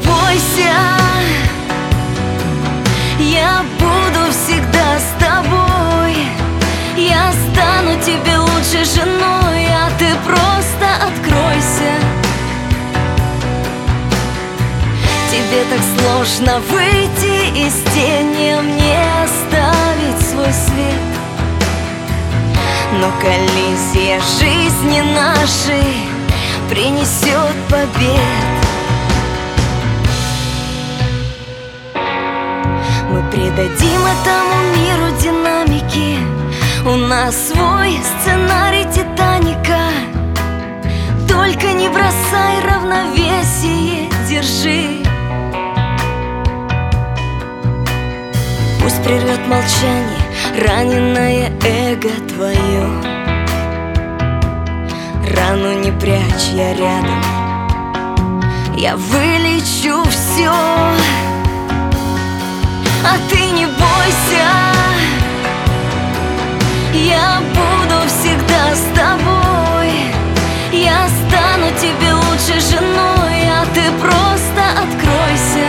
бойся, я буду всегда с тобой. Я стану тебе лучшей женой, а ты просто откройся. Тебе так сложно выйти из тени, а мне оставить свой свет. Но коллизия жизни нашей принесет побед. Мы придадим этому миру динамики. У нас свой сценарий Титаника. Только не бросай равновесие, держи. Пусть прервет молчание раненое эго твое. Рану не прячь, я рядом, я вылечу все. А ты не бойся, я буду всегда с тобой. Я стану тебе лучшей женой, а ты просто откройся.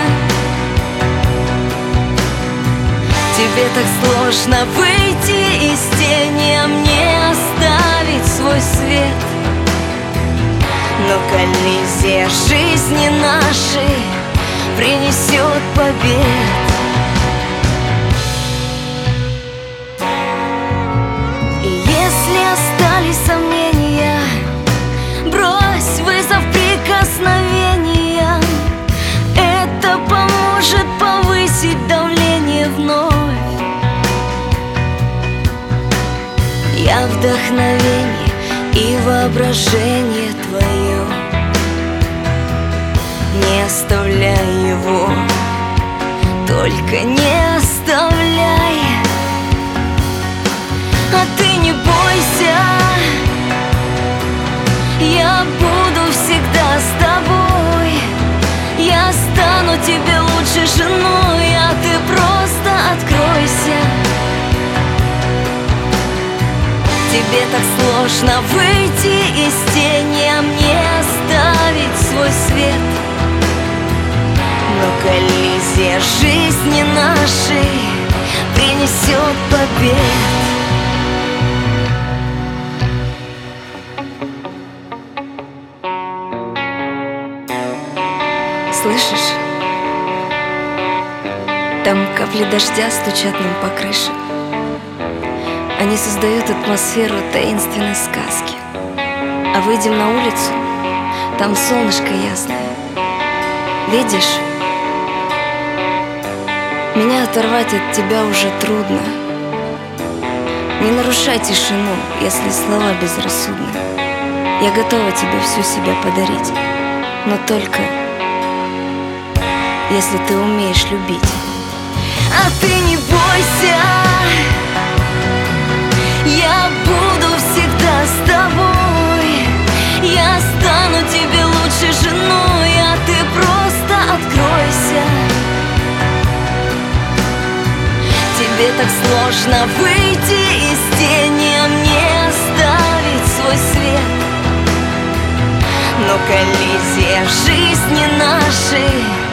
Тебе так сложно выйти из тени, а мне оставить свой свет. Но коллизия жизни нашей принесет побед. И если остались сомнения, брось вызов прикосновения. Это поможет повысить давление вновь. Я вдохновение и воображение твое. Не оставляй его, только не оставляй. А ты не бойся, я буду всегда с тобой. Я стану тебе лучшей женой, а ты просто откройся. Тебе так сложно выйти из тени, а мне оставить свой свет. Но коллизия жизни нашей принесет побед. Слышишь? Там капли дождя стучат нам по крыше. Они создают атмосферу таинственной сказки. А выйдем на улицу, там солнышко ясное. Видишь? Меня оторвать от тебя уже трудно. Не нарушай тишину, если слова безрассудны. Я готова тебе всю себя подарить, но только если ты умеешь любить. А ты не бойся, я буду всегда с тобой. Я стану тебе лучшей женой, а ты просто откройся. Тебе так сложно выйти из тени, а мне оставить свой свет. Но коллизия жизни нашей